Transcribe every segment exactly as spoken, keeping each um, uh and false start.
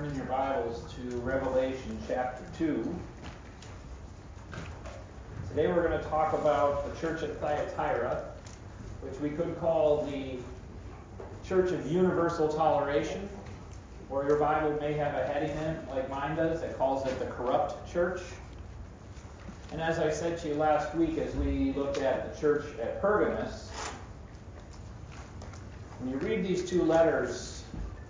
turn in your Bibles to Revelation chapter two. Today we're going to talk about the church at Thyatira, which we could call the Church of Universal Toleration, or your Bible may have a heading in it, like mine does, that calls it the Corrupt Church. And as I said to you last week, as we looked at the church at Pergamos, when you read these two letters,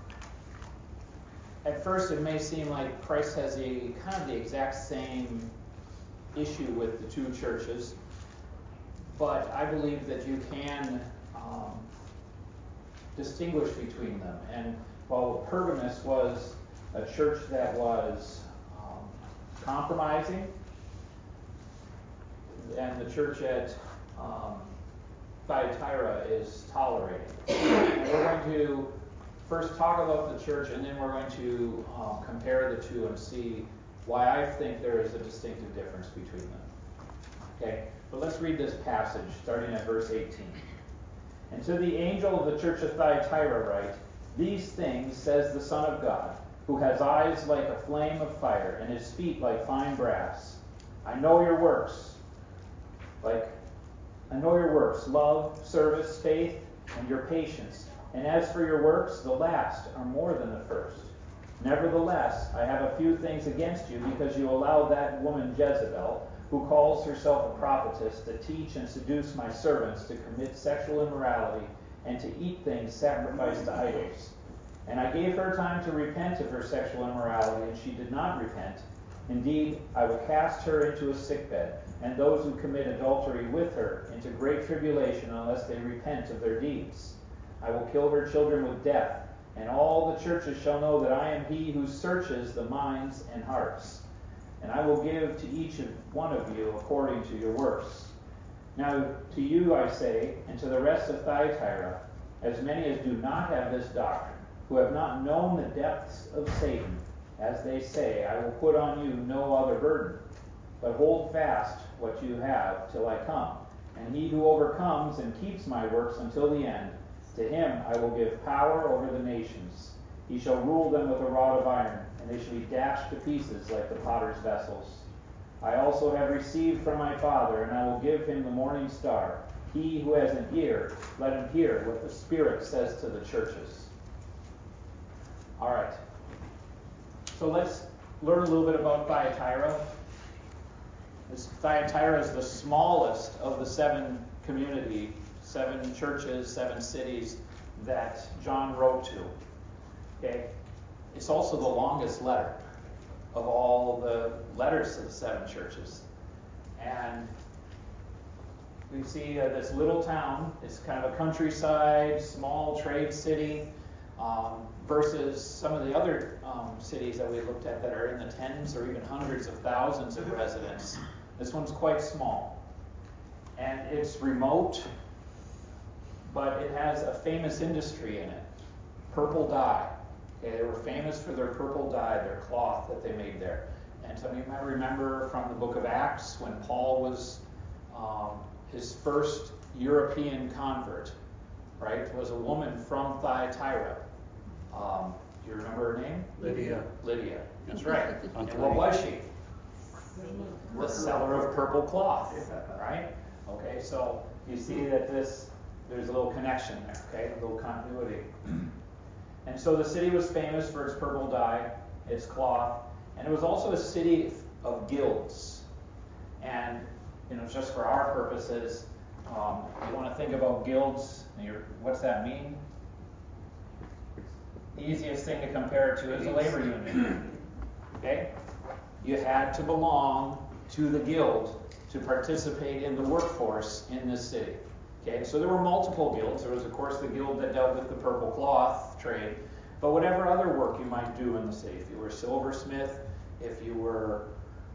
at first it may seem like Christ has a kind of the exact same issue with the two churches, but I believe that you can um, distinguish between them. And while Pergamos was a church that was um, compromising, and the church at um, Thyatira is tolerating. And we're going to first talk about the church, and then we're going to um, compare the two and see why I think there is a distinctive difference between them. Okay, but let's read this passage, starting at verse eighteen. And to the angel of the church of Thyatira write, "These things says the Son of God, who has eyes like a flame of fire, and his feet like fine brass. I know your works, like I know your works, love, service, faith, and your patience. And as for your works, the last are more than the first. Nevertheless, I have a few things against you, because you allowed that woman Jezebel, who calls herself a prophetess, to teach and seduce my servants to commit sexual immorality and to eat things sacrificed to idols. And I gave her time to repent of her sexual immorality, and she did not repent. Indeed, I will cast her into a sickbed, and those who commit adultery with her into great tribulation, unless they repent of their deeds. I will kill her children with death, and all the churches shall know that I am he who searches the minds and hearts. And I will give to each of one of you according to your works. Now to you I say, and to the rest of Thyatira, as many as do not have this doctrine, who have not known the depths of Satan, as they say, I will put on you no other burden, but hold fast what you have till I come. And he who overcomes and keeps my works until the end, to him I will give power over the nations. He shall rule them with a rod of iron, and they shall be dashed to pieces like the potter's vessels. I also have received from my Father, and I will give him the morning star. He who has an ear, let him hear what the Spirit says to the churches." All right. So let's learn a little bit about Thyatira. This Thyatira is the smallest of the seven community, seven churches, seven cities that John wrote to. Okay, it's also the longest letter of all the letters to the seven churches, and we see uh, this little town. It's kind of a countryside, small trade city. Um, versus some of the other um, cities that we looked at that are in the tens or even hundreds of thousands of residents. This one's quite small. And it's remote, but it has a famous industry in it. Purple dye. Okay, they were famous for their purple dye, their cloth that they made there. And some of you might remember from the book of Acts when Paul was um, his first European convert, right, was a woman from Thyatira. Um, do you remember her name? Lydia. Lydia, that's right. And what was she? The seller of purple cloth, right? Okay, so you see that this, there's a little connection there, okay, a little continuity. And so the city was famous for its purple dye, its cloth, and it was also a city of guilds. And, you know, just for our purposes, um, you want to think about guilds, and you're, what's that mean? The easiest thing to compare it to is a labor union. Okay? You had to belong to the guild to participate in the workforce in this city. Okay? So there were multiple guilds. There was, of course, the guild that dealt with the purple cloth trade, but whatever other work you might do in the city. If you were a silversmith, if you were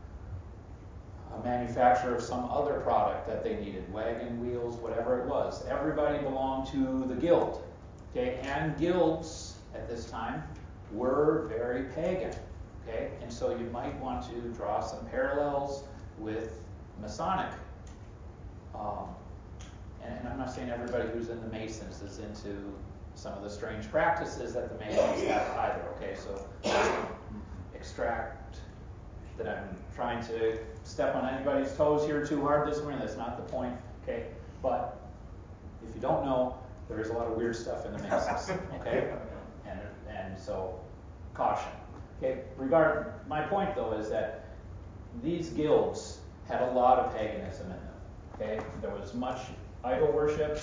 a manufacturer of some other product that they needed, wagon wheels, whatever it was, everybody belonged to the guild. Okay? And guilds at this time were very pagan. Okay? And so you might want to draw some parallels with Masonic. Um, and, and I'm not saying everybody who's in the Masons is into some of the strange practices that the Masons have either. Okay, so extract that I'm trying to step on anybody's toes here too hard this morning. That's not the point. Okay, but if you don't know, there is a lot of weird stuff in the Masons. Okay, and and so caution. Okay, regard my point though is that these guilds had a lot of paganism in them. Okay, there was much idol worship.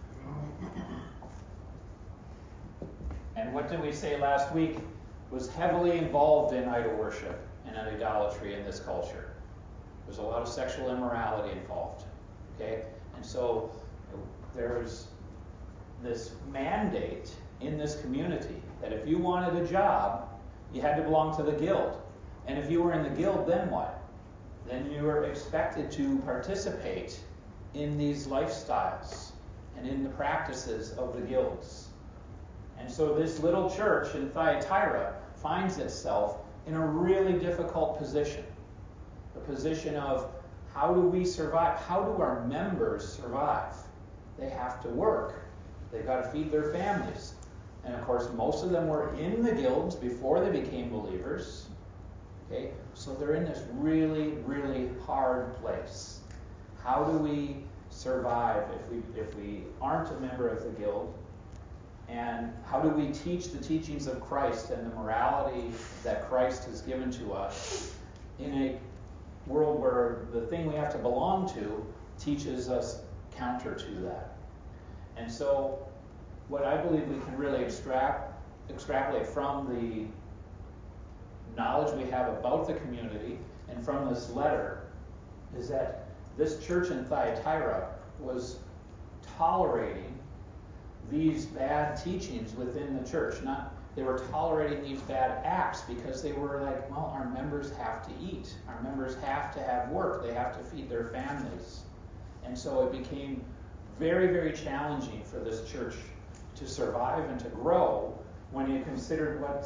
And what did we say last week? Was heavily involved in idol worship and in idolatry in this culture. There's a lot of sexual immorality involved. Okay, and so there's this mandate in this community that if you wanted a job, you had to belong to the guild. And if you were in the guild, then what? Then you were expected to participate in these lifestyles and in the practices of the guilds. And so this little church in Thyatira finds itself in a really difficult position. The position of how do we survive? How do our members survive? They have to work. They've got to feed their families. And of course, most of them were in the guilds before they became believers. Okay, so they're in this really, really hard place. How do we survive if we if we aren't a member of the guild? And how do we teach the teachings of Christ and the morality that Christ has given to us in a world where the thing we have to belong to teaches us counter to that? And so what I believe we can really extract, extrapolate from the knowledge we have about the community and from this letter is that this church in Thyatira was tolerating these bad teachings within the church. Not they were tolerating these bad acts because they were like, well, our members have to eat. Our members have to have work. They have to feed their families. And so it became very, very challenging for this church to survive and to grow when you considered what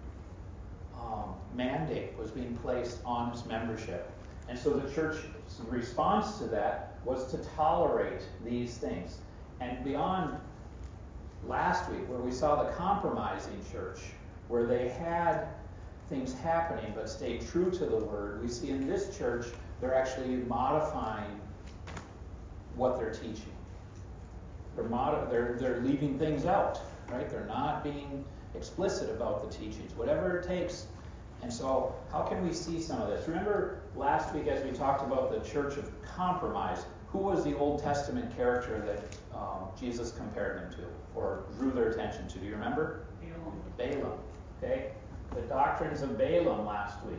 um, mandate was being placed on its membership. And so the church's response to that was to tolerate these things. And beyond last week, where we saw the compromising church, where they had things happening but stayed true to the word, we see in this church they're actually modifying what they're teaching. They're, mod- they're, they're leaving things out, right? They're not being explicit about the teachings, whatever it takes. And so how can we see some of this? Remember last week as we talked about the church of compromise, who was the Old Testament character that um, Jesus compared them to or drew their attention to? Do you remember? Balaam. Balaam. Okay? The doctrines of Balaam last week.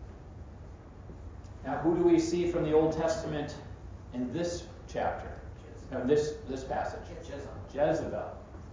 Now, who do we see from the Old Testament in this chapter? No, this this passage. Jezebel. Jezebel.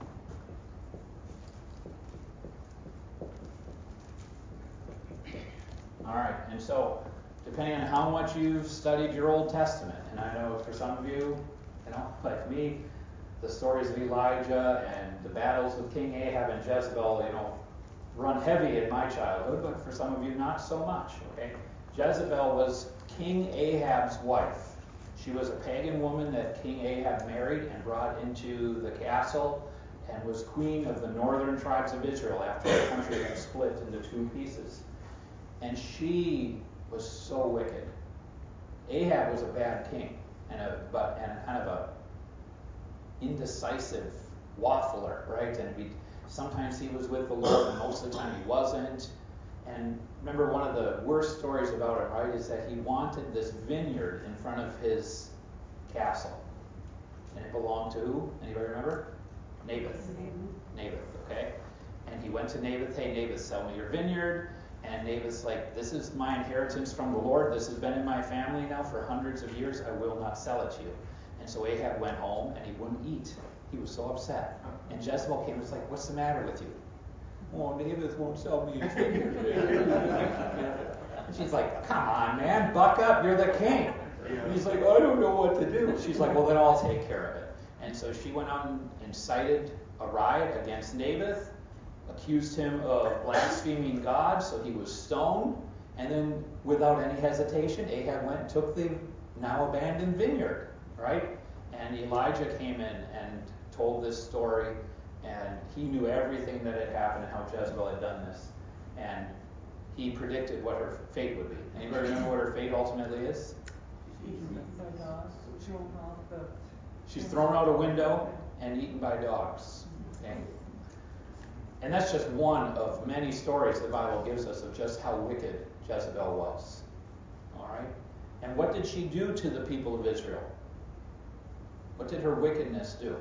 All right, and so depending on how much you've studied your Old Testament, and I know for some of you, you know, like me, the stories of Elijah and the battles with King Ahab and Jezebel, you know, run heavy in my childhood, but for some of you, not so much. Okay, Jezebel was King Ahab's wife. She was a pagan woman that King Ahab married and brought into the castle and was queen of the northern tribes of Israel after the country had split into two pieces. And she was so wicked. Ahab was a bad king and a but and a kind of a indecisive waffler, right? And we sometimes he was with the Lord, and most of the time he wasn't. And remember, one of the worst stories about him, right, is that he wanted this vineyard in front of his castle. And it belonged to who? Anybody remember? Naboth. Naboth, okay? And he went to Naboth, hey, Naboth, sell me your vineyard. And Naboth's like, this is my inheritance from the Lord. This has been in my family now for hundreds of years. I will not sell it to you. And so Ahab went home, and he wouldn't eat. He was so upset. And Jezebel came and was like, what's the matter with you? Oh, Naboth won't sell me his vineyard. And she's like, come on, man, buck up. You're the king. And he's like, I don't know what to do. She's like, well, then I'll take care of it. And so she went on and incited a riot against Naboth, accused him of blaspheming God, so he was stoned. And then, without any hesitation, Ahab went and took the now abandoned vineyard, right? And Elijah came in and told this story. and he knew everything that had happened and how Jezebel had done this. And he predicted what her fate would be. Anybody remember what her fate ultimately is? She's thrown out a window and eaten by dogs. Okay? And that's just one of many stories the Bible gives us of just how wicked Jezebel was. All right? And what did she do to the people of Israel? What did her wickedness do?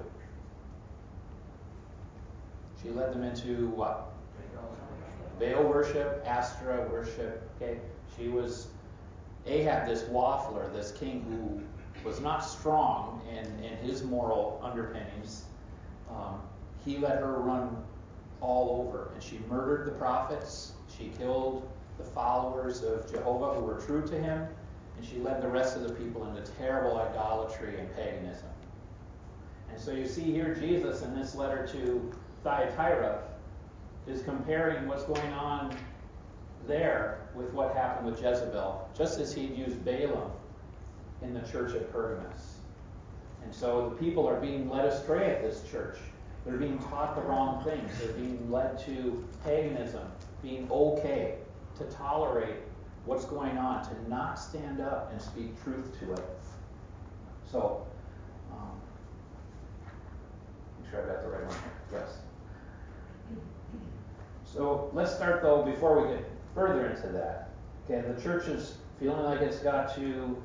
She led them into what? Baal worship, Astra worship. Okay? She was Ahab, this waffler, this king who was not strong in, in his moral underpinnings. Um, he let her run all over, and she murdered the prophets. She killed the followers of Jehovah who were true to him, and she led the rest of the people into terrible idolatry and paganism. And so you see here Jesus in this letter to Thyatira is comparing what's going on there with what happened with Jezebel, just as he'd used Balaam in the church at Pergamos. And so the people are being led astray at this church. They're being taught the wrong things. They're being led to paganism, being okay, to tolerate what's going on, to not stand up and speak truth to it. So, um, make sure I've got the right one here. Yes. So let's start, though, before we get further into that. Okay, the church is feeling like it's got to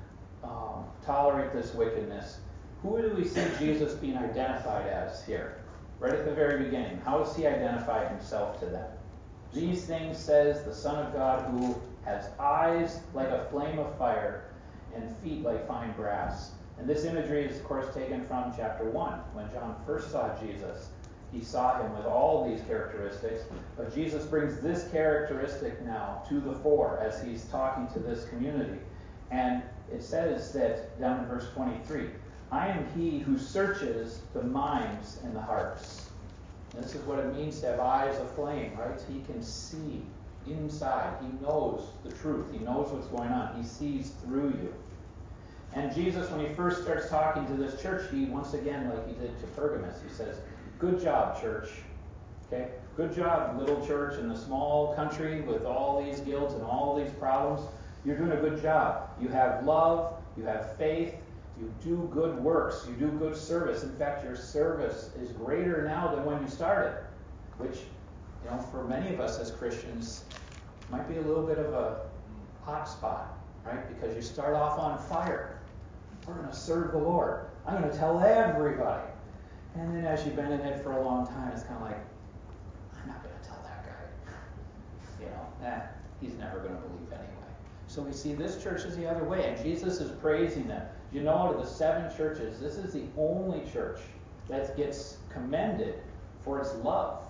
um, tolerate this wickedness. Who do we see Jesus being identified as here? Right at the very beginning. How does he identify himself to them? These things says the Son of God, who has eyes like a flame of fire and feet like fine brass. And this imagery is, of course, taken from chapter one. When John first saw Jesus, he saw him with all these characteristics. But Jesus brings this characteristic now to the fore as he's talking to this community. And it says that, down in verse twenty-three, I am he who searches the minds and the hearts. And this is what it means to have eyes aflame, right? He can see inside. He knows the truth. He knows what's going on. He sees through you. And Jesus, when he first starts talking to this church, he, once again, like he did to Pergamos, he says, good job, church. Okay? Good job, little church in a small country with all these guilds and all these problems. You're doing a good job. You have love. You have faith. You do good works. You do good service. In fact, your service is greater now than when you started, which, you know, for many of us as Christians, might be a little bit of a hot spot, right? Because you start off on fire. We're going to serve the Lord. I'm going to tell everybody. And then as you've been in it for a long time, it's kind of like, I'm not going to tell that guy. You know, eh, he's never going to believe anyway. So we see this church is the other way, and Jesus is praising them. You know, out of the seven churches, this is the only church that gets commended for its love.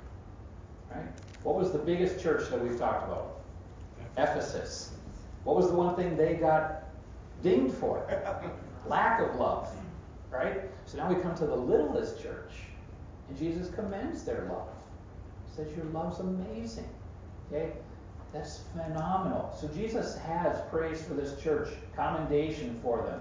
Right? What was the biggest church that we've talked about? Ephesus. What was the one thing they got dinged for? Lack of love. Right? So now we come to the littlest church, and Jesus commends their love. He says, your love's amazing. Okay? That's phenomenal. So Jesus has praise for this church, commendation for them.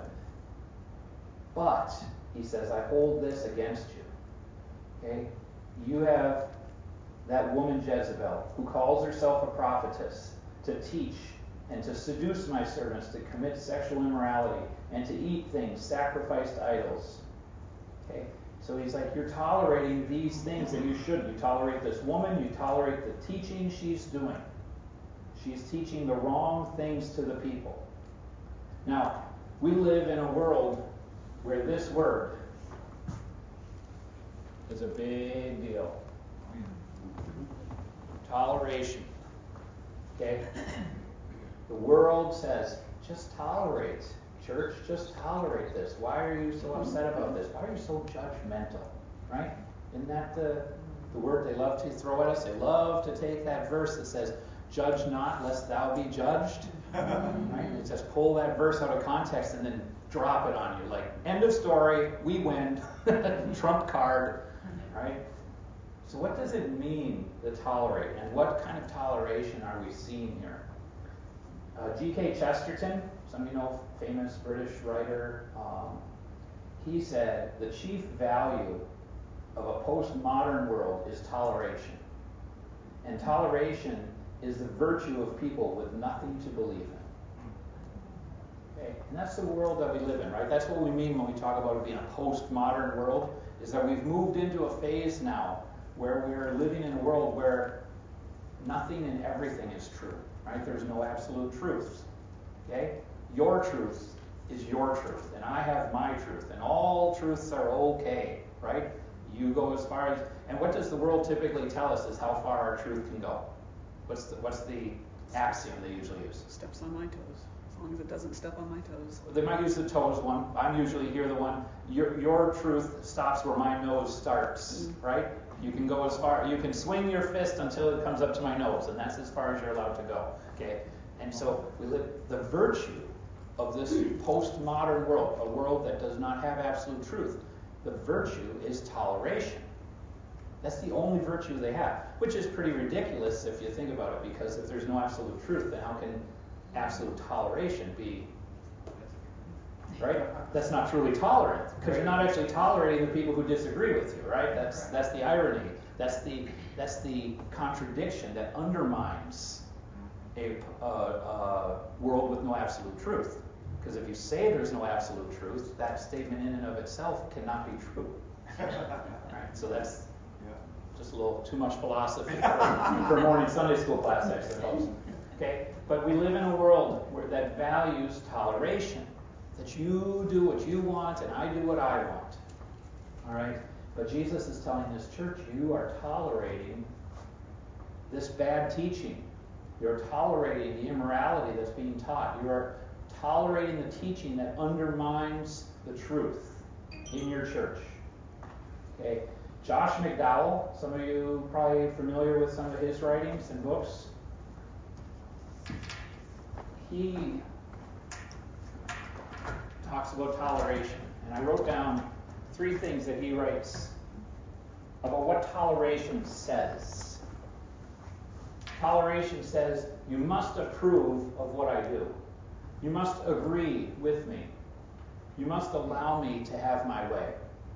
But, he says, I hold this against you. Okay? You have that woman Jezebel, who calls herself a prophetess, to teach and to seduce my servants to commit sexual immorality and to eat things sacrificed to idols. Okay? So he's like, you're tolerating these things that you shouldn't. You tolerate this woman, you tolerate the teaching she's doing. She's teaching the wrong things to the people. Now, we live in a world where this word is a big deal. Toleration. Okay? The world says, just tolerate. Church, just tolerate this. Why are you so upset about this? Why are you so judgmental? Right? Isn't that the, the word they love to throw at us? They love to take that verse that says, judge not lest thou be judged. Right? It says pull that verse out of context and then drop it on you. Like, end of story, we win. Trump card. Right? So what does it mean to tolerate? And what kind of toleration are we seeing here? Uh, G K Chesterton, some of you know, famous British writer, um, he said the chief value of a postmodern world is toleration. And toleration is the virtue of people with nothing to believe in. Okay? And that's the world that we live in, right? That's what we mean when we talk about it being a postmodern world, is that we've moved into a phase now where we're living in a world where nothing and everything is true, right? There's no absolute truths. Okay? Your truth is your truth, and I have my truth, and all truths are okay, right? You go as far as, and what does the world typically tell us is how far our truth can go? What's the, what's the axiom they usually use? Steps on my toes, as long as it doesn't step on my toes. They might use the toes one. I'm usually here the one, your, your truth stops where my nose starts, mm. right? You can go as far, you can swing your fist until it comes up to my nose, and that's as far as you're allowed to go, okay? And so we live the virtue of this postmodern world, a world that does not have absolute truth. The virtue is toleration. That's the only virtue they have, which is pretty ridiculous if you think about it, because if there's no absolute truth, then how can absolute toleration be, right? That's not truly tolerant, because you're not actually tolerating the people who disagree with you, right? That's that's the irony. That's the that's the contradiction that undermines a, uh, uh, world with no absolute truth. Because if you say there's no absolute truth, that statement in and of itself cannot be true. Right? So that's just a little too much philosophy for, for morning Sunday school class, I suppose. Okay? But we live in a world where that values toleration. That you do what you want and I do what I want. All right? But Jesus is telling this church, you are tolerating this bad teaching. You're tolerating the immorality that's being taught. You are tolerating the teaching that undermines the truth in your church. Okay? Josh McDowell, some of you probably familiar with some of his writings and books. He talks about toleration. And I wrote down three things that he writes about what toleration says. Toleration says, you must approve of what I do. You must agree with me. You must allow me to have my way.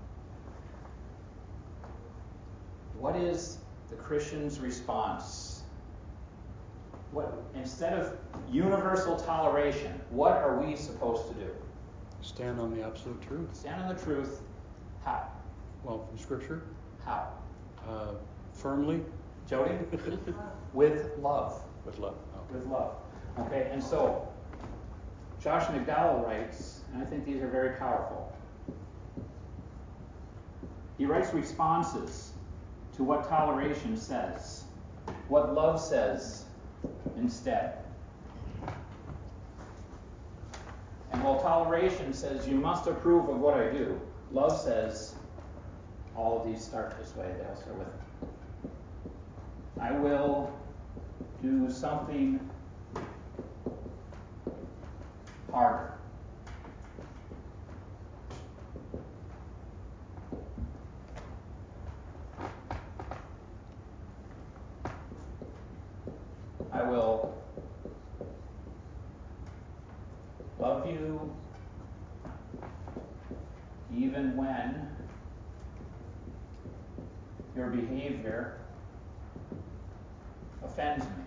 What is the Christian's response? What, instead of universal toleration, what are we supposed to do? Stand on the absolute truth. Stand on the truth. How? Well, from Scripture. How? Uh, firmly. Jody? With love. With love. Okay. With love. Okay, and so Josh McDowell writes, and I think these are very powerful. He writes responses to what toleration says, what love says instead. And while toleration says you must approve of what I do, love says all of these start this way. They all start with I will do something harder. I will love you even when your behavior offends me.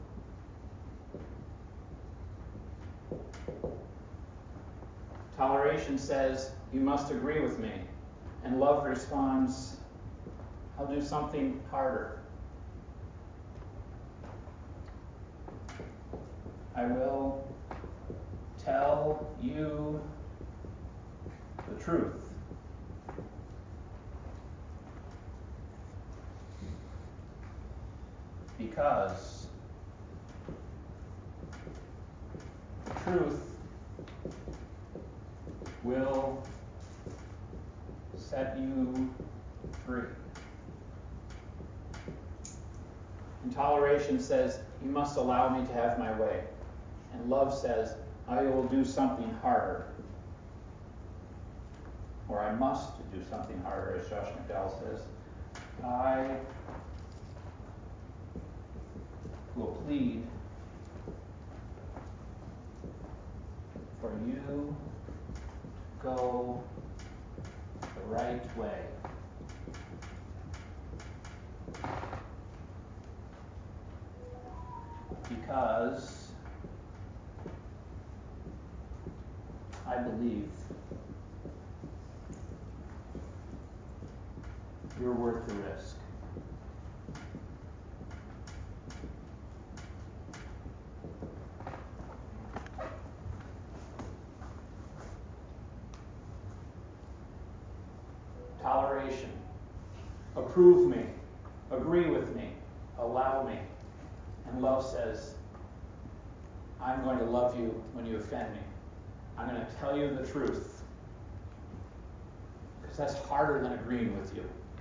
Toleration says, you must agree with me. And love responds, I'll do something harder. I will tell you the truth. Because truth will set you free. And toleration says, you must allow me to have my way. And love says, I will do something harder. Or I must do something harder, as Josh McDowell says. I will plead for you to go the right way. because I believe you're worth the risk. Toleration. Approve me. Agree with me. Allow me. And love says, I'm going to love you when you offend me. I'm going to tell you the truth. Because that's harder than agreeing with you.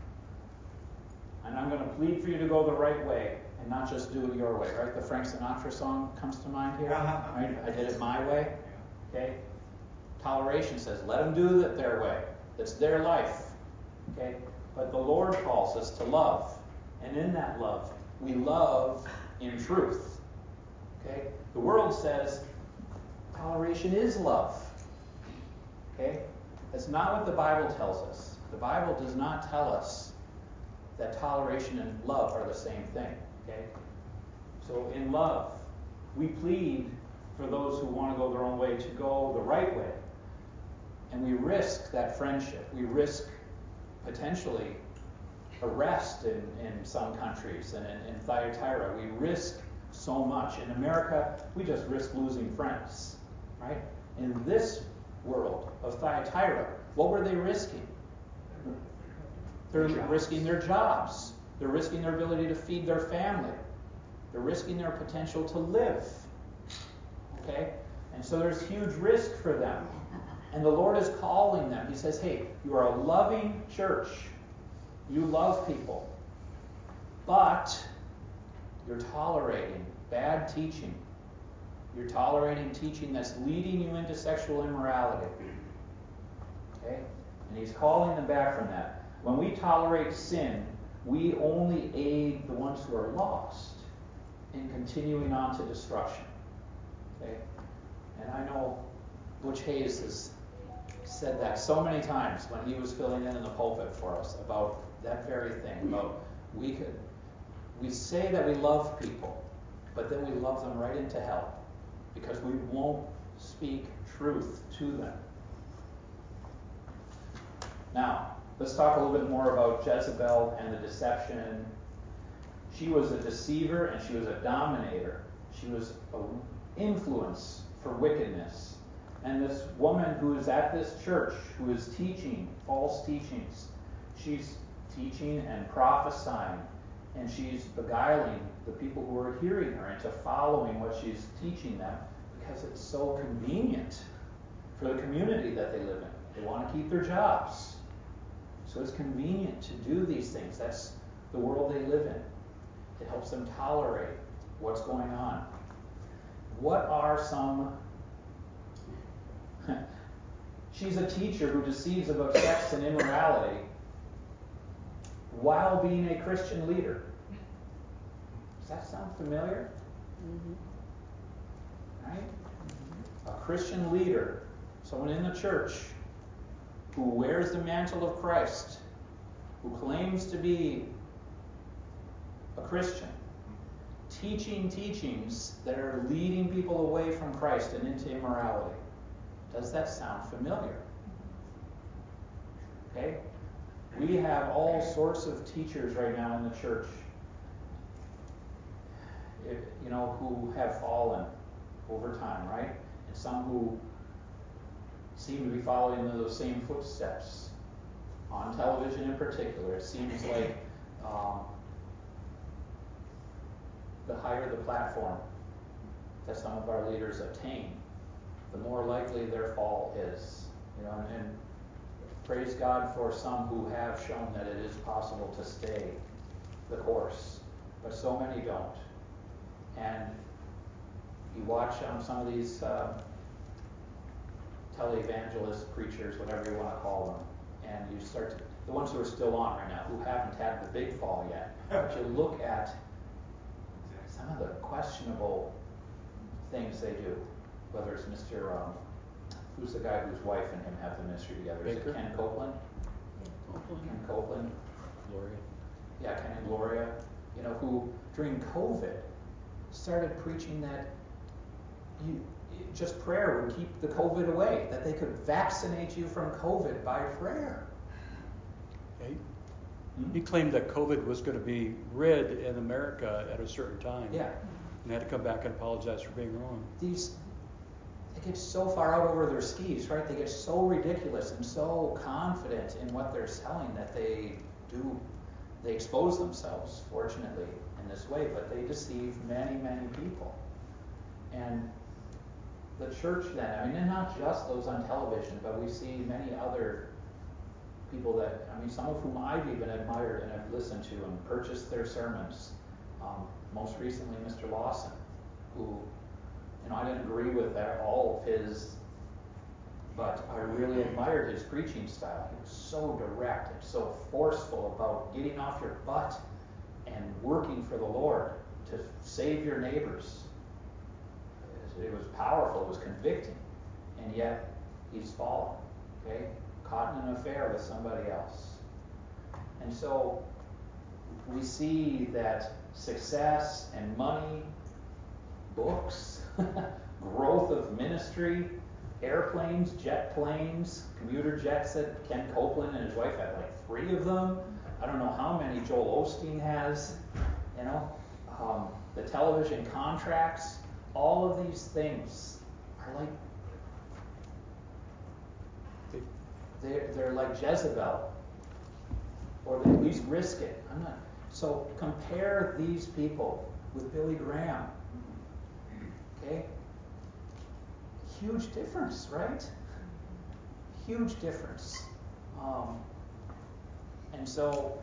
And I'm going to plead for you to go the right way and not just do it your way, right? The Frank Sinatra song comes to mind here. Right? I did it my way. Okay? Toleration says, let them do it their way. It's their life. Okay? But the Lord calls us to love. And in that love, we love in truth. Okay? The world says toleration is love. Okay? That's not what the Bible tells us. The Bible does not tell us that toleration and love are the same thing. Okay? So in love, we plead for those who want to go their own way to go the right way. And we risk that friendship. We risk potentially arrest in, in some countries, and in, in Thyatira we risk so much. In America, we just risk losing friends, right? In this world of Thyatira, what were they risking? They're risking their jobs. They're risking their ability to feed their family. They're risking their potential to live. Okay? And so there's huge risk for them. And the Lord is calling them. He says, hey, you are a loving church. You love people. But you're tolerating bad teaching. You're tolerating teaching that's leading you into sexual immorality. Okay? And he's calling them back from that. When we tolerate sin, we only aid the ones who are lost in continuing on to destruction. Okay? And I know Butch Hayes has said that so many times when he was filling in in the pulpit for us about that very thing. About we could we say that we love people, but then we love them right into hell because we won't speak truth to them. Now, let's talk a little bit more about Jezebel and the deception. She was a deceiver and she was a dominator. She was an influence for wickedness. And this woman who is at this church, who is teaching false teachings, she's teaching and prophesying, and she's beguiling the people who are hearing her into following what she's teaching them because it's so convenient for the community that they live in. They want to keep their jobs. So it's convenient to do these things. That's the world they live in. It helps them tolerate what's going on. What are some... She's a teacher who deceives about sex and immorality while being a Christian leader. Does that sound familiar? Mm-hmm. Right? Mm-hmm. A Christian leader, someone in the church who wears the mantle of Christ, who claims to be a Christian, teaching teachings that are leading people away from Christ and into immorality. Does that sound familiar? Okay? We have all sorts of teachers right now in the church, if, you know, who have fallen over time, right? And some who seem to be following in those same footsteps. On television in particular, it seems like um, the higher the platform that some of our leaders attain, the more likely their fall is. You know, and, and praise God for some who have shown that it is possible to stay the course, but so many don't. And you watch um, some of these uh, televangelist preachers, whatever you want to call them, and you start to, the ones who are still on right now, who haven't had the big fall yet, but you look at some of the questionable things they do, whether it's Mister Um, who's the guy whose wife and him have the ministry together? Is Baker? it Ken Copeland? Copeland. Ken Copeland? Gloria. Yeah, Ken and Gloria. You know, who during COVID started preaching that you, just prayer would keep the COVID away, that they could vaccinate you from COVID by prayer. Okay. Hmm? He claimed that COVID was going to be rid in America at a certain time. Yeah. And had to come back and apologize for being wrong. These, they get so far out over their skis, right? They get so ridiculous and so confident in what they're selling that they do, they expose themselves, fortunately, in this way, but they deceive many, many people. And the church then, I mean, and not just those on television, but we see many other people that, I mean, some of whom I've even admired and have listened to and purchased their sermons. Um, most recently, Mister Lawson, who, you know, I didn't agree with that, all of his, but I really admired his preaching style. He was so direct and so forceful about getting off your butt and working for the Lord to save your neighbors. It was powerful, it was convicting, and yet he's fallen, okay? Caught in an affair with somebody else. And so we see that success and money, books, growth of ministry, airplanes, jet planes, commuter jets that Ken Copeland and his wife had like three of them. I don't know how many Joel Osteen has, you know, um, the television contracts. All of these things are like, they're, they're like Jezebel, or they at least risk it. I'm not. So compare these people with Billy Graham. Okay? Huge difference, right? Huge difference. Um, and so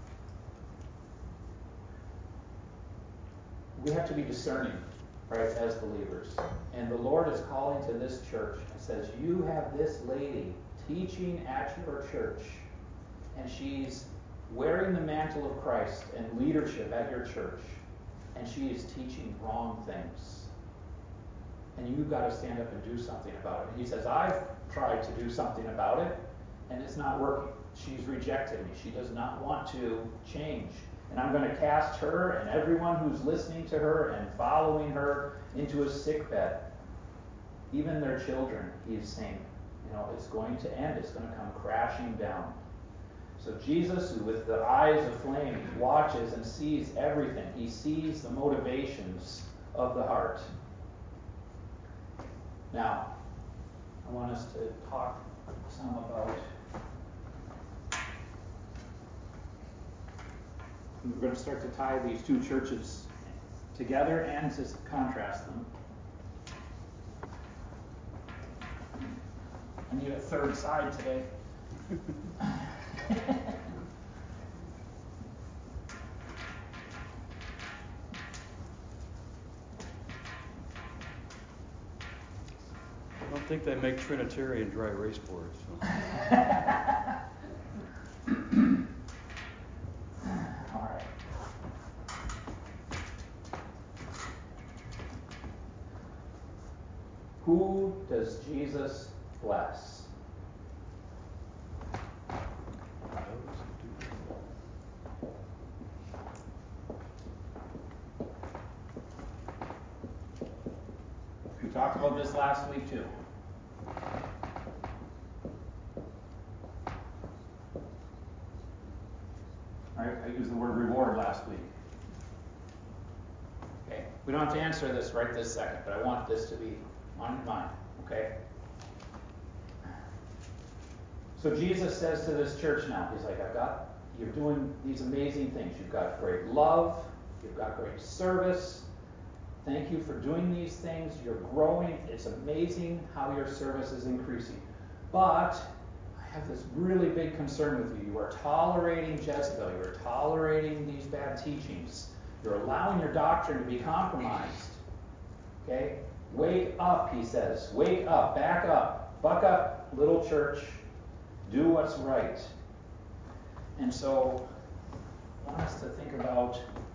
we have to be discerning, right, as believers. And the Lord is calling to this church and says, you have this lady teaching at your church, and she's wearing the mantle of Christ and leadership at your church, and she is teaching wrong things. And you've got to stand up and do something about it. And he says, I've tried to do something about it, and it's not working. She's rejected me. She does not want to change. And I'm going to cast her and everyone who's listening to her and following her into a sickbed. Even their children, he is saying, you know, it's going to end. It's going to come crashing down. So Jesus, who with the eyes of flame watches and sees everything, he sees the motivations of the heart. Now, I want us to talk some about, we're going to start to tie these two churches together and to contrast them. I need a third side today. I don't think they make Trinitarian dry erase boards. So. All right. Who does Jesus bless? We talked about this last week too. All right, I used the word reward last week. Okay, we don't have to answer this right this second, but I want this to be on your mind, okay? So Jesus says to this church now, he's like, I've got, you're doing these amazing things. You've got great love. You've got great service. Thank you for doing these things. You're growing. It's amazing how your service is increasing. But I have this really big concern with you. You are tolerating Jezebel. You are tolerating these bad teachings. You're allowing your doctrine to be compromised. Okay? Wake up, he says. Wake up. Back up. Buck up, little church. Do what's right. And so I want us to think about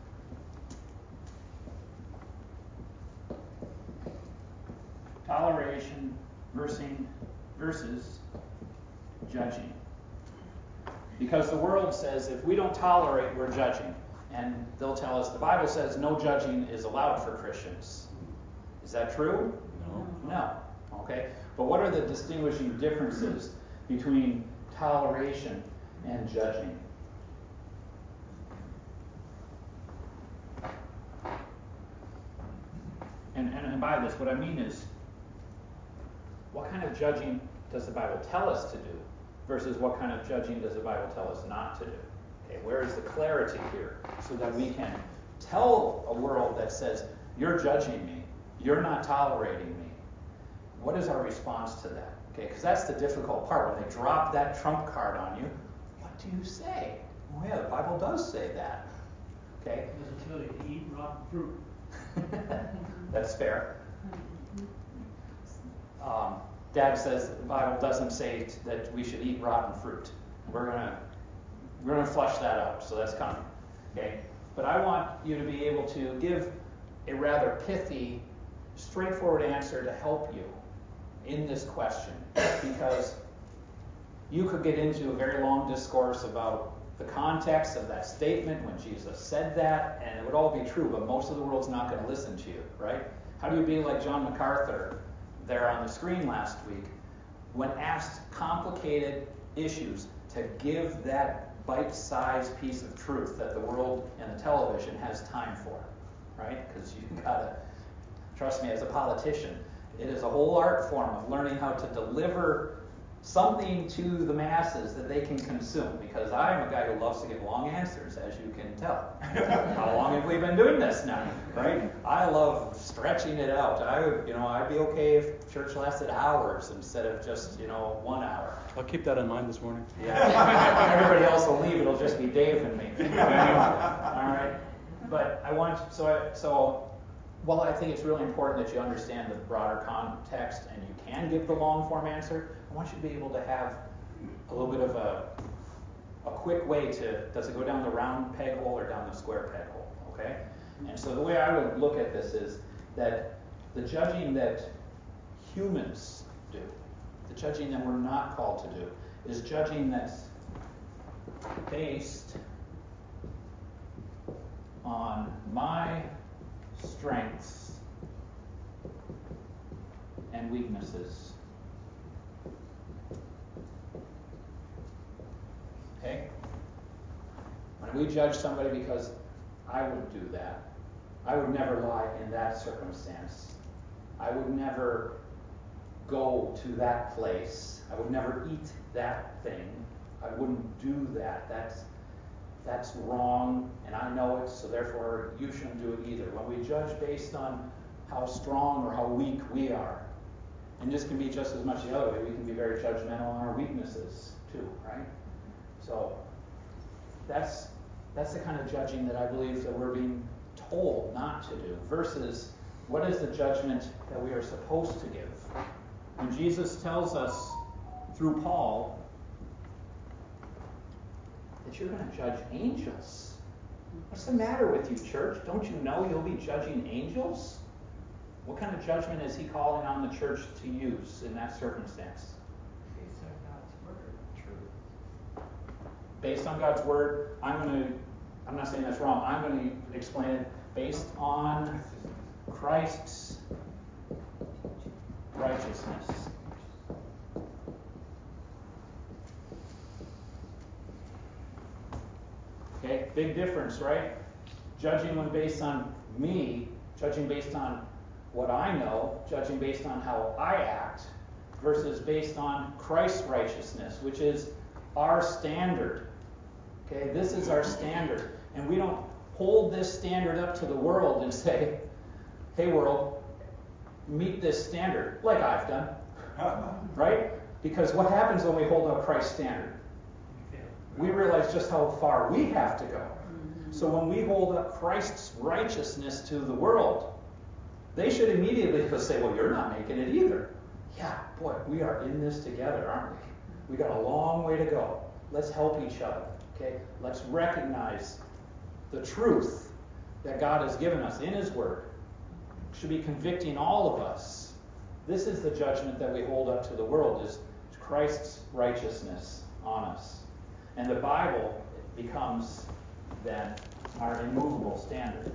toleration versus, versus judging. Because the world says if we don't tolerate, we're judging. And they'll tell us the Bible says no judging is allowed for Christians. Is that true? No. No. Okay. But what are the distinguishing differences between toleration and judging? And, and, and by this, what I mean is, what kind of judging does the Bible tell us to do versus what kind of judging does the Bible tell us not to do? Okay, where is the clarity here so that we can tell a world that says, you're judging me, you're not tolerating me? What is our response to that? Okay, because that's the difficult part. When they drop that trump card on you, what do you say? Oh yeah, the Bible does say that. Okay? It doesn't tell you to eat rotten fruit. That's fair. Um, Dad says the Bible doesn't say t- that we should eat rotten fruit. We're gonna we're gonna flush that out, so that's coming. Okay? But I want you to be able to give a rather pithy, straightforward answer to help you in this question, because you could get into a very long discourse about the context of that statement when Jesus said that, and it would all be true, but most of the world's not going to listen to you, right? How do you be like John MacArthur there on the screen last week when asked complicated issues to give that bite-sized piece of truth that the world and the television has time for, right? Because you've got to, trust me, as a politician, it is a whole art form of learning how to deliver something to the masses that they can consume, because I'm a guy who loves to give long answers, as you can tell. How long have we been doing this now, right? I love stretching it out. I would, you know, I'd be okay if church lasted hours instead of just, you know, one hour. I'll keep that in mind this morning. Yeah. Everybody else will leave. It'll just be Dave and me. All right. But I want, so I, so while I think it's really important that you understand the broader context and you can give the long form answer, I want you to be able to have a little bit of a a quick way to, does it go down the round peg hole or down the square peg hole, okay? And so the way I would look at this is that the judging that humans do, the judging that we're not called to do, is judging that's based on my strengths and weaknesses. Okay? When we judge somebody because I would do that, I would never lie in that circumstance. I would never go to that place. I would never eat that thing. I wouldn't do that. That's that's wrong, and I know it, so therefore you shouldn't do it either. When we judge based on how strong or how weak we are, and this can be just as much the other way, we can be very judgmental on our weaknesses too, right? So that's that's the kind of judging that I believe that we're being told not to do, versus what is the judgment that we are supposed to give. When Jesus tells us through Paul that you're going to judge angels. What's the matter with you, church? Don't you know you'll be judging angels? What kind of judgment is he calling on the church to use in that circumstance? Based on God's word, truth. Based on God's word, I'm going to, I'm not saying that's wrong, I'm going to explain it based on Christ's righteousness. Okay, big difference, right? Judging when based on me, judging based on what I know, judging based on how I act, versus based on Christ's righteousness, which is our standard. Okay, this is our standard. And we don't hold this standard up to the world and say, hey world, meet this standard, like I've done. Right? Because what happens when we hold up Christ's standard? We realize just how far we have to go. Mm-hmm. So when we hold up Christ's righteousness to the world, they should immediately say, well, you're not making it either. Yeah, boy, we are in this together, aren't we? We got a long way to go. Let's help each other. Okay? Let's recognize the truth that God has given us in His Word. It should be convicting all of us. This is the judgment that we hold up to the world, is Christ's righteousness on us. And the Bible becomes then our immovable standard.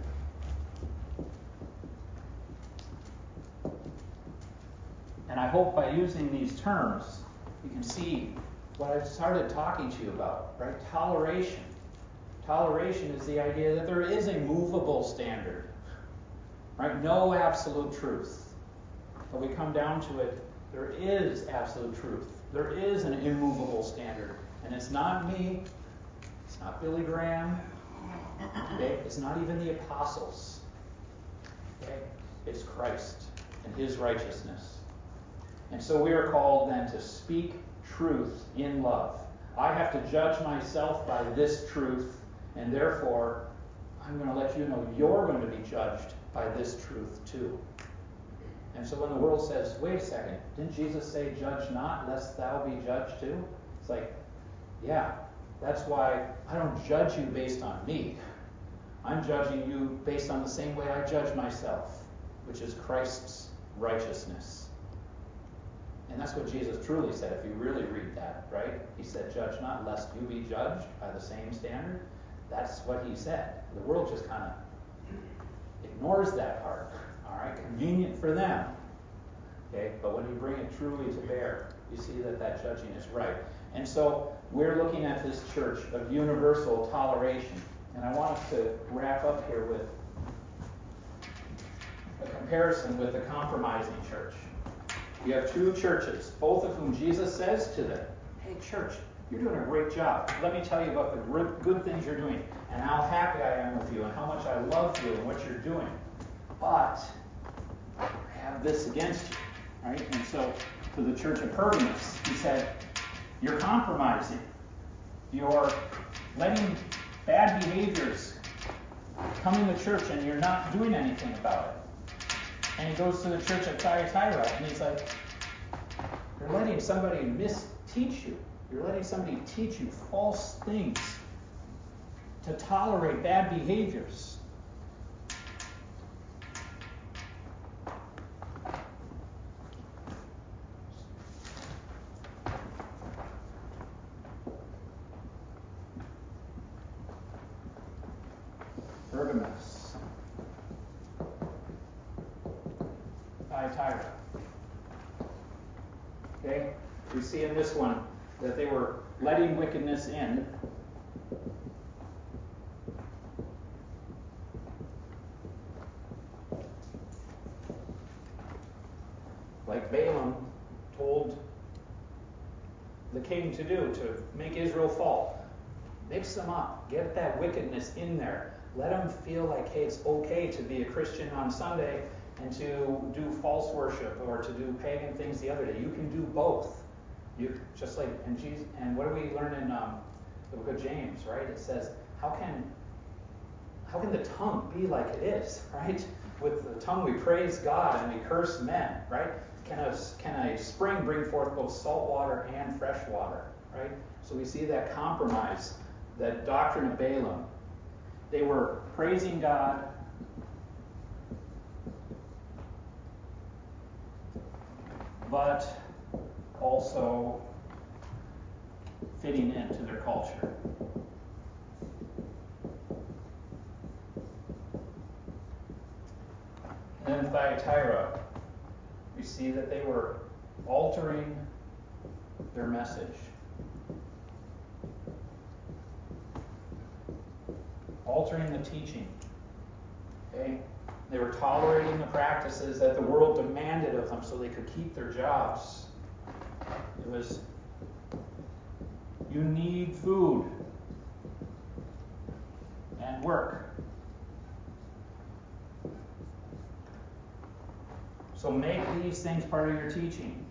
And I hope by using these terms, you can see what I started talking to you about, right? Toleration. Toleration is the idea that there is a movable standard, right? No absolute truth. But we come down to it, there is absolute truth. There is an immovable standard. And it's not me. It's not Billy Graham. Okay? It's not even the apostles. Okay? It's Christ and his righteousness. And so we are called then to speak truth in love. I have to judge myself by this truth, and therefore I'm going to let you know you're going to be judged by this truth too. And so when the world says, wait a second, didn't Jesus say, judge not, lest thou be judged too? It's like, yeah, that's why I don't judge you based on me. I'm judging you based on the same way I judge myself, which is Christ's righteousness. And that's what Jesus truly said, if you really read that, right? He said, judge not, lest you be judged by the same standard. That's what he said. The world just kind of ignores that part. All right, convenient for them. Okay, but when you bring it truly to bear, you see that that judging is right. And so we're looking at this church of universal toleration. And I want us to wrap up here with a comparison with the compromising church. You have two churches, both of whom Jesus says to them, hey, church, you're doing a great job. Let me tell you about the good things you're doing and how happy I am with you and how much I love you and what you're doing. But I have this against you, right? And so to the church of Pergamos, he said, you're compromising. You're letting bad behaviors come in the church and you're not doing anything about it. And he goes to the church of Thyatira and he's like, you're letting somebody misteach you. You're letting somebody teach you false things to tolerate bad behaviors. Pergamos, Thyatira. Okay, we see in this one that they were letting wickedness in. Like Balaam told the king to do, to make Israel fall. Mix them up. Get that wickedness in there. Let them feel like, hey, it's okay to be a Christian on Sunday and to do false worship or to do pagan things the other day. You can do both. You just like and Jesus. And what do we learn in um, the book of James? Right? It says, how can how can the tongue be like it is? Right? With the tongue we praise God and we curse men. Right? Can a can a spring bring forth both salt water and fresh water? Right? So we see that compromise, that doctrine of Balaam. They were praising God, but also fitting into their culture. And then Thyatira, we see that they were altering their message. Altering the teaching. Okay? They were tolerating the practices that the world demanded of them so they could keep their jobs. It was, you need food and work. So make these things part of your teaching.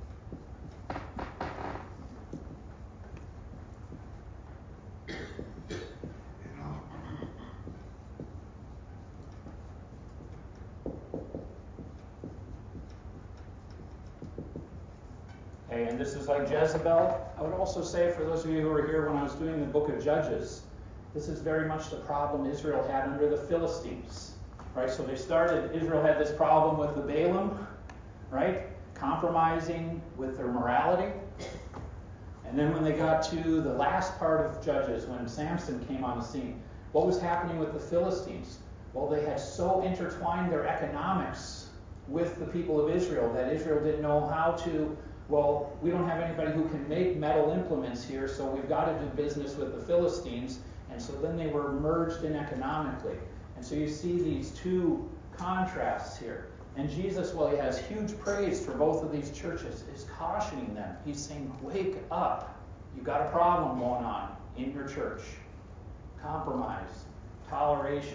Okay, and this is like Jezebel. I would also say, for those of you who were here when I was doing the book of Judges, this is very much the problem Israel had under the Philistines. Right? So they started, Israel had this problem with the Balaam, right? Compromising with their morality. And then when they got to the last part of Judges, when Samson came on the scene, What was happening with the Philistines? Well, they had so intertwined their economics with the people of Israel that Israel didn't know how to, well, we don't have anybody who can make metal implements here, so we've got to do business with the Philistines. And so then they were merged in economically. And so you see these two contrasts here. And Jesus, while he has huge praise for both of these churches, is cautioning them. He's saying, wake up. You've got a problem going on in your church. Compromise, toleration,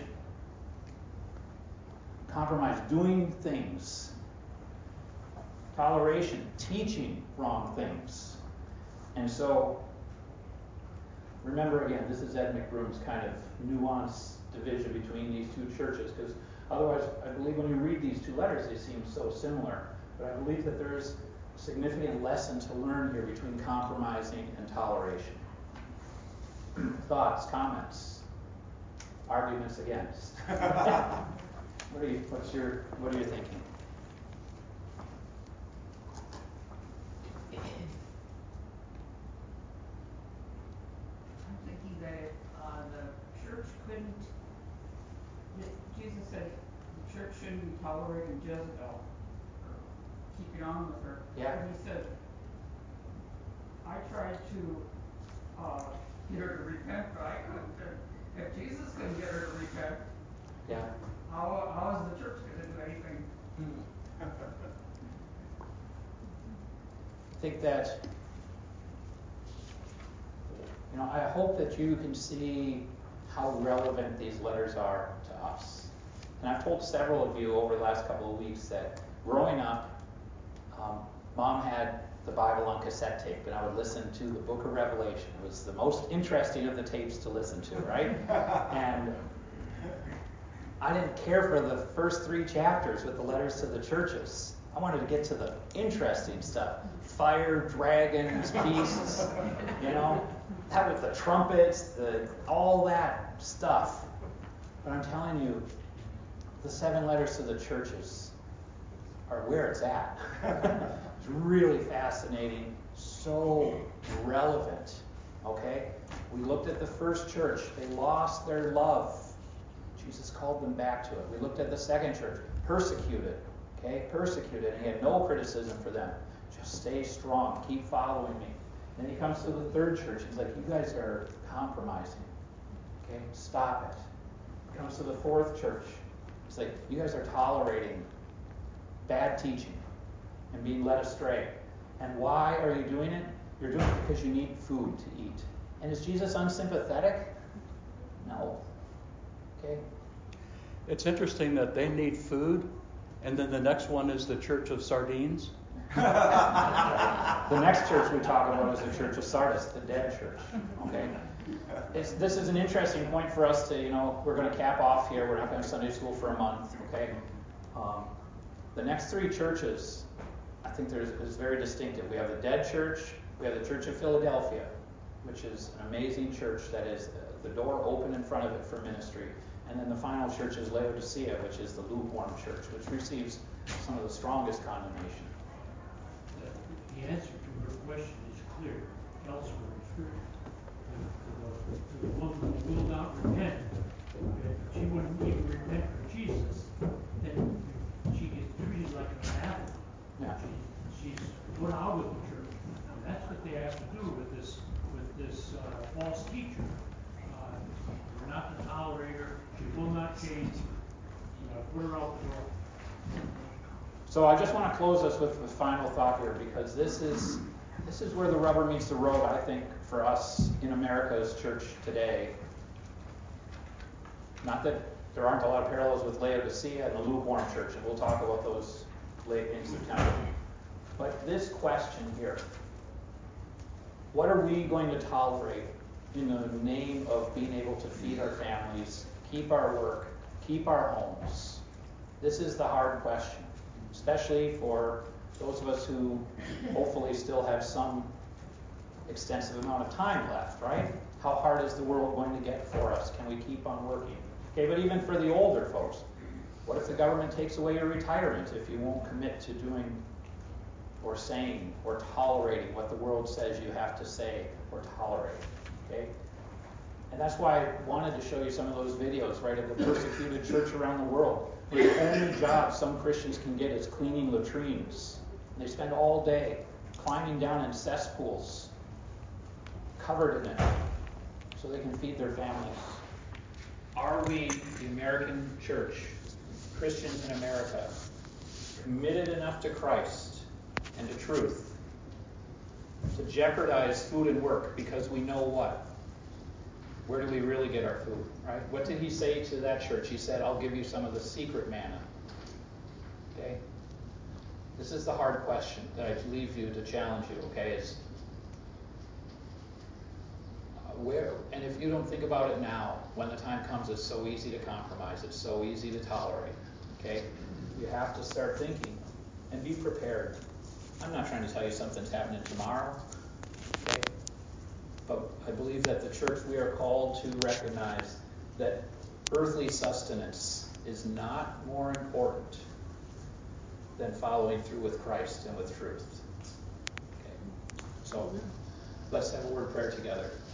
compromise, doing things, toleration, teaching wrong things. And so, remember again, this is Ed McBroom's kind of nuanced division between these two churches, because otherwise, I believe when you read these two letters, they seem so similar. But I believe that there is a significant lesson to learn here between compromising and toleration. Thoughts, comments, arguments against. what are you? What's your? What are you thinking? I'm thinking that uh, the church couldn't. Jesus said the church shouldn't be tolerating Jezebel or keeping on with her. Yeah. But he said, I tried to uh, get her to repent, but I couldn't. If Jesus couldn't get her to repent, Yeah. how how is the church going to do anything? I think that, you know, I hope that you can see how relevant these letters are to us. And I've told several of you over the last couple of weeks that growing up, um, Mom had the Bible on cassette tape, and I would listen to the book of Revelation. It was the most interesting of the tapes to listen to, right? And I didn't care for the first three chapters with the letters to the churches. I wanted to get to the interesting stuff. Fire, dragons, beasts, you know, that with the trumpets, the all that stuff. But I'm telling you, the seven letters to the churches are where it's at. It's really fascinating, so relevant. Okay? We looked at the first church. They lost their love. Jesus called them back to it. We looked at the second church. Persecuted. Okay? Persecuted. And he had no criticism for them. Just stay strong. Keep following me. Then he comes to the third church. He's like, you guys are compromising. Okay? Stop it. He comes to the fourth church. He's like, you guys are tolerating bad teaching and being led astray. And why are you doing it? You're doing it because you need food to eat. And is Jesus unsympathetic? No. Okay? It's interesting that they need food, and then the next one is the Church of Sardines. The next church we talk about is the Church of Sardis, the dead church. Okay? It's, this is an interesting point for us to, you know, we're going to cap off here. We're not going to Sunday school for a month. Okay? Um, the next three churches, I think there's is very distinctive. We have the dead church. We have the Church of Philadelphia, which is an amazing church that is the door open in front of it for ministry. And then the final church is Laodicea, which is the lukewarm church, which receives some of the strongest condemnation. The answer to her question is clear elsewhere in Scripture. To the, to the woman who will not repent, if she wouldn't even repent for Jesus, then she gets treated like an anathema. Yeah. She, she's put out of the church, and that's what they have to do with this with this uh, false teacher. Uh, we're not to tolerate her. She will not change. You got to put her out the door. So I just want to close us with the final thought here, because this is this is where the rubber meets the road, I think, for us in America's church today. Not that there aren't a lot of parallels with Laodicea and the lukewarm church, and we'll talk about those late in September. But this question here, what are we going to tolerate in the name of being able to feed our families, keep our work, keep our homes? This is the hard question, especially for those of us who hopefully still have some extensive amount of time left, right? How hard is the world going to get for us? Can we keep on working? Okay, but even for the older folks, what if the government takes away your retirement if you won't commit to doing or saying or tolerating what the world says you have to say or tolerate? Okay? And that's why I wanted to show you some of those videos, right, of the persecuted church around the world, where the only job some Christians can get is cleaning latrines. And they spend all day climbing down in cesspools, covered in it, so they can feed their families. Are we, the American church, Christians in America, committed enough to Christ and to truth to jeopardize food and work because we know what? Where do we really get our food, right? What did he say to that church? He said, I'll give you some of the secret manna. Okay? This is the hard question that I leave you to challenge you, okay? Is uh, where, and if you don't think about it now, when the time comes, it's so easy to compromise. It's so easy to tolerate, okay? You have to start thinking and be prepared. I'm not trying to tell you something's happening tomorrow, okay? But I believe that the church, we are called to recognize that earthly sustenance is not more important than following through with Christ and with truth. Okay. So let's have a word of prayer together.